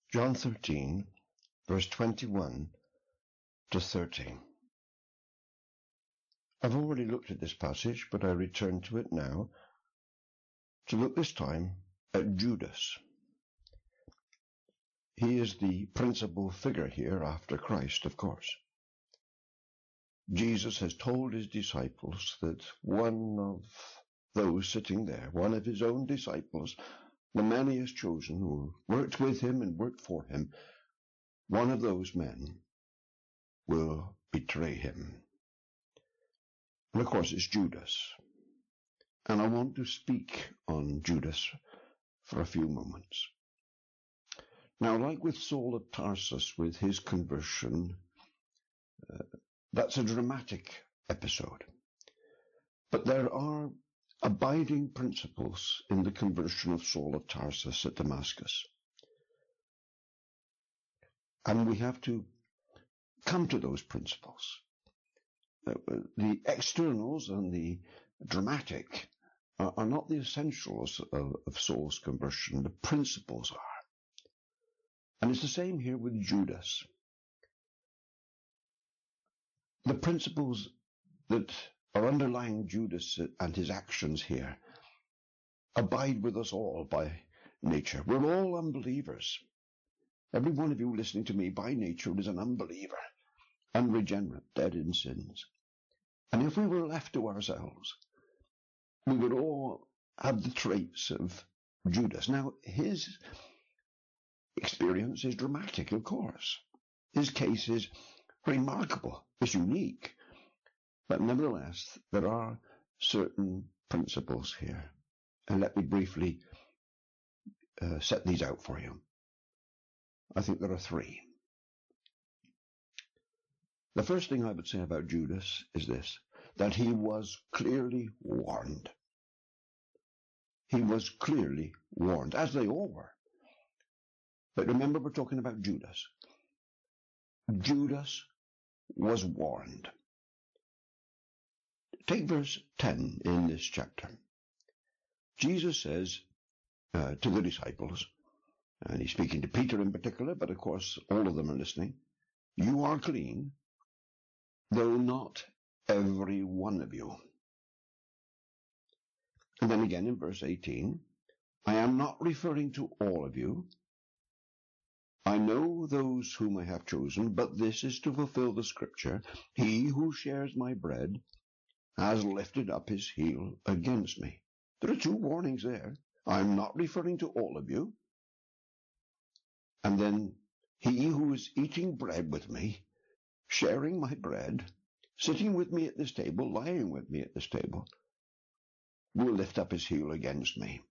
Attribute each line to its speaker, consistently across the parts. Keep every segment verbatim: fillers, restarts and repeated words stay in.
Speaker 1: John thirteen, verse twenty-one to thirty. I've already looked at this passage, but I return to it now to look this time at Judas. He is the principal figure here after Christ, of course. Jesus has told his disciples that one of those sitting there, one of his own disciples, the man he has chosen, who worked with him and worked for him, one of those men will betray him. And of course it's Judas. And I want to speak on Judas for a few moments. Now, like with Saul of Tarsus, with his conversion, uh, that's a dramatic episode. But there are abiding principles in the conversion of Saul of Tarsus at Damascus. And we have to come to those principles. Uh, the externals and the dramatic are, are not the essentials of, of Saul's conversion. The principles are. And it's the same here with Judas. The principles that are underlying Judas and his actions here abide with us all by nature. We're all unbelievers. Every one of you listening to me by nature is an unbeliever, unregenerate, dead in sins. And if we were left to ourselves, we would all have the traits of Judas. Now, his experience is dramatic, of course. His case is remarkable, it's unique. But nevertheless, there are certain principles here. And let me briefly uh, set these out for you. I think there are three. The first thing I would say about Judas is this, that he was clearly warned. He was clearly warned, as they all were. But remember, we're talking about Judas. Judas was warned. Take verse ten in this chapter. Jesus says uh, to the disciples, and he's speaking to Peter in particular, but of course all of them are listening, you are clean, though not every one of you. And then again in verse eighteen, I am not referring to all of you. I know those whom I have chosen, but this is to fulfill the scripture, he who shares my bread has lifted up his heel against me. There are two warnings there. I'm not referring to all of you. And then he who is eating bread with me, sharing my bread, sitting with me at this table, lying with me at this table, will lift up his heel against me.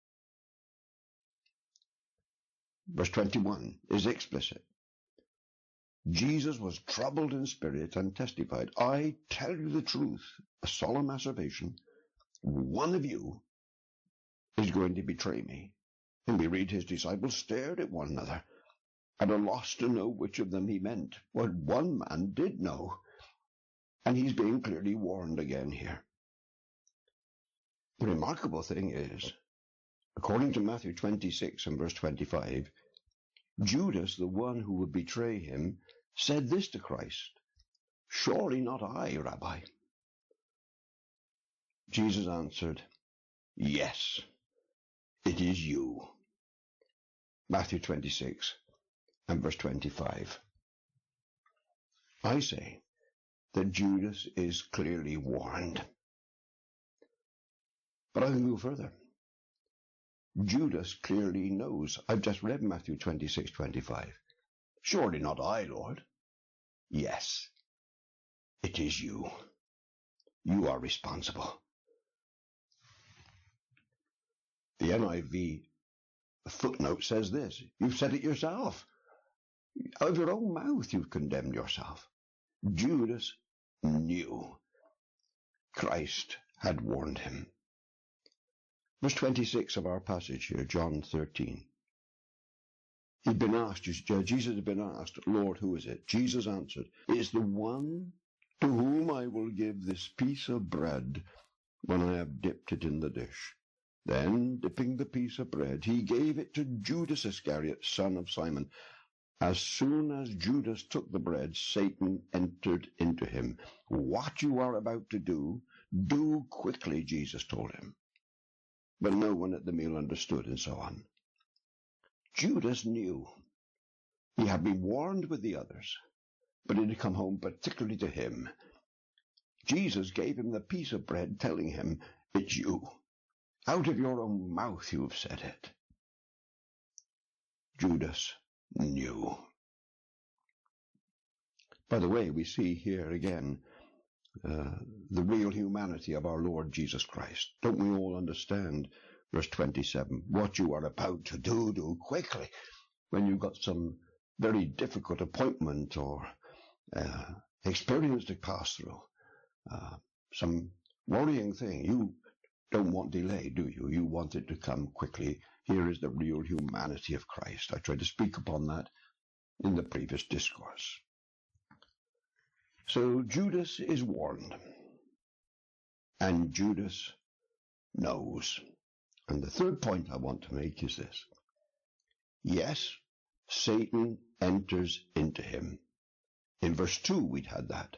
Speaker 1: Verse twenty-one is explicit. Jesus was troubled in spirit and testified, I tell you the truth, a solemn asseveration, one of you is going to betray me. And we read his disciples stared at one another, at a loss to know which of them he meant. Well, one man did know, and he's being clearly warned again here. The remarkable thing is, according to Matthew twenty-six and verse twenty-five, Judas, the one who would betray him, said this to Christ, surely not I, Rabbi. Jesus answered, yes, it is you. Matthew twenty-six and verse twenty-five. I say that Judas is clearly warned. But I can go further. Judas clearly knows. I've just read Matthew twenty-six, twenty-five. Surely not I, Lord. Yes, it is you. You are responsible. The N I V footnote says this. You've said it yourself. Out of your own mouth you've condemned yourself. Judas knew. Christ had warned him. Verse twenty-six of our passage here, John thirteen. He'd been asked, Jesus had been asked, Lord, who is it? Jesus answered, it's the one to whom I will give this piece of bread when I have dipped it in the dish. Then, dipping the piece of bread, he gave it to Judas Iscariot, son of Simon. As soon as Judas took the bread, Satan entered into him. What you are about to do, do quickly, Jesus told him. But no one at the meal understood, and so on. Judas knew. He had been warned with the others, but it had come home particularly to him. Jesus gave him the piece of bread, telling him, "It's you. Out of your own mouth you have said it." Judas knew. By the way, we see here again uh, the real humanity of our Lord Jesus Christ. Don't we all understand verse twenty-seven? What you are about to do, do quickly. When you've got some very difficult appointment or uh, experience to pass through, uh, some worrying thing, you don't want delay, do you? You want it to come quickly. Here is the real humanity of Christ. I tried to speak upon that in the previous discourse. So Judas is warned, and Judas knows. And the third point I want to make is this. Yes, Satan enters into him. In verse two, we'd had that.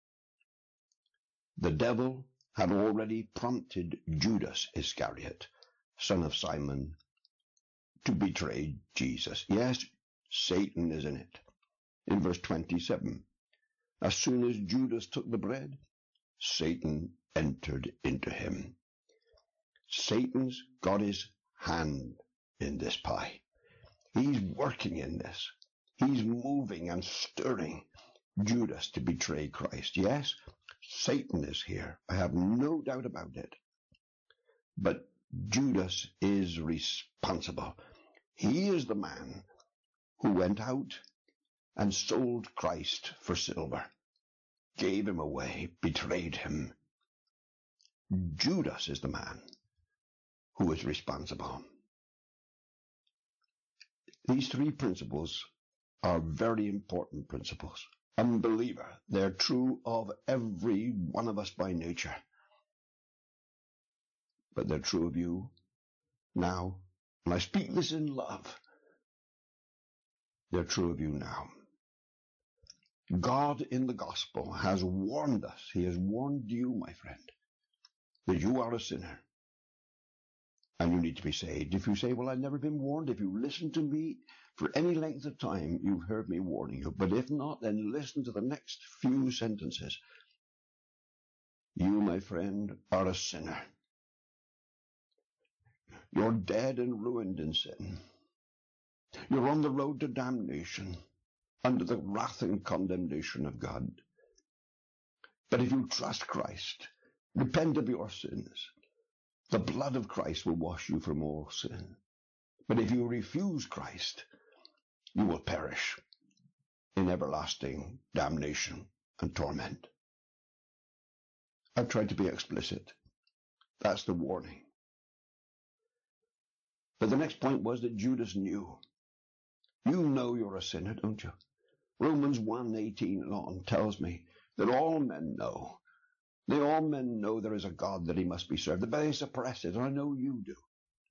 Speaker 1: The devil had already prompted Judas Iscariot, son of Simon, to betray Jesus. Yes, Satan is in it. In verse twenty-seven, as soon as Judas took the bread, Satan entered into him. Satan's got his hand in this pie. He's working in this. He's moving and stirring Judas to betray Christ. Yes, Satan is here. I have no doubt about it. But Judas is responsible. He is the man who went out and sold Christ for silver, gave him away, betrayed him. Judas is the man who is responsible. These three principles are very important principles. Unbeliever, they're true of every one of us by nature. But they're true of you now. And I speak this in love. They're true of you now. God in the gospel has warned us. He has warned you, my friend, that you are a sinner and you need to be saved. If you say, well, I've never been warned, if you listen to me for any length of time, you've heard me warning you. But if not, then listen to the next few sentences. You, my friend, are a sinner. You're dead and ruined in sin. You're on the road to damnation, under the wrath and condemnation of God. But if you trust Christ, repent of your sins, the blood of Christ will wash you from all sin. But if you refuse Christ, you will perish in everlasting damnation and torment. I've tried to be explicit. That's the warning. But the next point was that Judas knew. You know you're a sinner, don't you? Romans one eighteen and on tells me that all men know. They all men know there is a God, that he must be served, but they suppress it, and I know you do.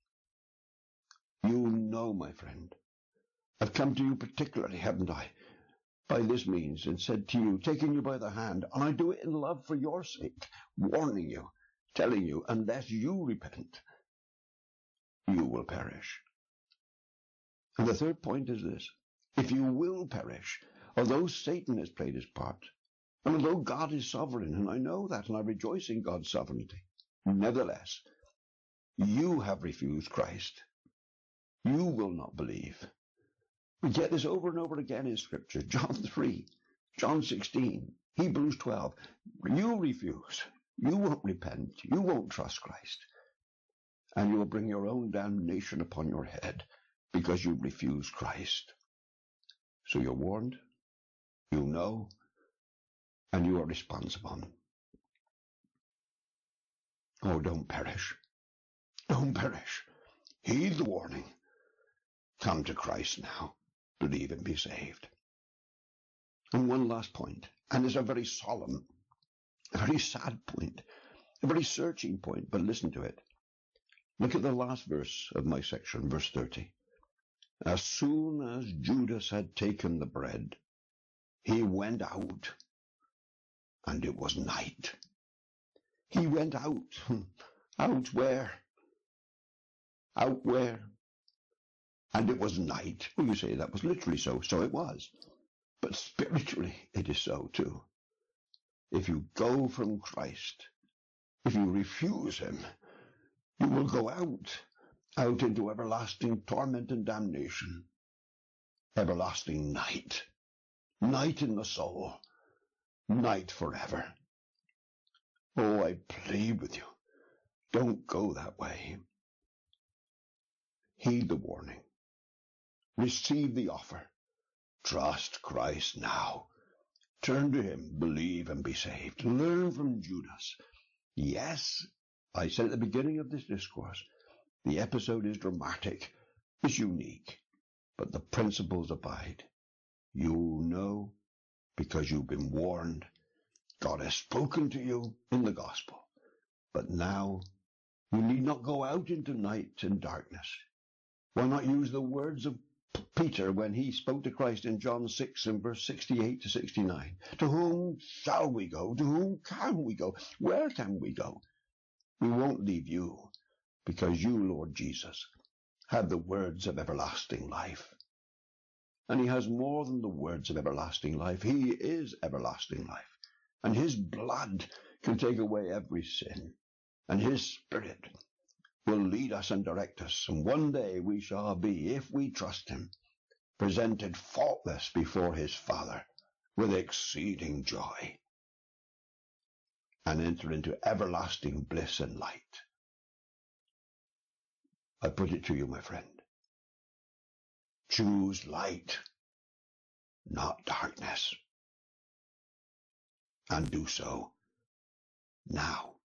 Speaker 1: You know, my friend. I've come to you particularly, haven't I, by this means, and said to you, taking you by the hand, and I do it in love for your sake, warning you, telling you, unless you repent, you will perish. And the third point is this. If you will perish, although Satan has played his part, and although God is sovereign, and I know that, and I rejoice in God's sovereignty, nevertheless, you have refused Christ. You will not believe. We get this over and over again in Scripture. John three, John sixteen, Hebrews twelve. You refuse. You won't repent. You won't trust Christ. And you will bring your own damnation upon your head because you refuse Christ. So you're warned. You know. And you are responsible. Oh, don't perish. Don't perish. Heed the warning. Come to Christ now. Believe and be saved. And one last point, and it's a very solemn, a very sad point, a very searching point, but listen to it. Look at the last verse of my section, verse thirty. As soon as Judas had taken the bread, he went out, and it was night. He went out. Out where? Out where? And it was night. Well, you say that was literally so. So it was. But spiritually, it is so too. If you go from Christ, if you refuse him, you will go out, out into everlasting torment and damnation. Everlasting night. Night in the soul. Night forever. Oh, I plead with you, don't go that way. Heed the warning. Receive the offer. Trust Christ now. Turn to him, believe and be saved. Learn from Judas. Yes, I said at the beginning of this discourse, the episode is dramatic, it's unique, but the principles abide. You know, because you've been warned. God has spoken to you in the gospel. But now, you need not go out into night and darkness. Why not use the words of Peter when he spoke to Christ in John six and verse sixty-eight to sixty-nine? To whom shall we go? To whom can we go? Where can we go? We won't leave you, because you, Lord Jesus, have the words of everlasting life. And he has more than the words of everlasting life. He is everlasting life. And his blood can take away every sin. And his Spirit will lead us and direct us. And one day we shall be, if we trust him, presented faultless before his Father with exceeding joy, and enter into everlasting bliss and light. I put it to you, my friend. Choose light, not darkness. And do so now.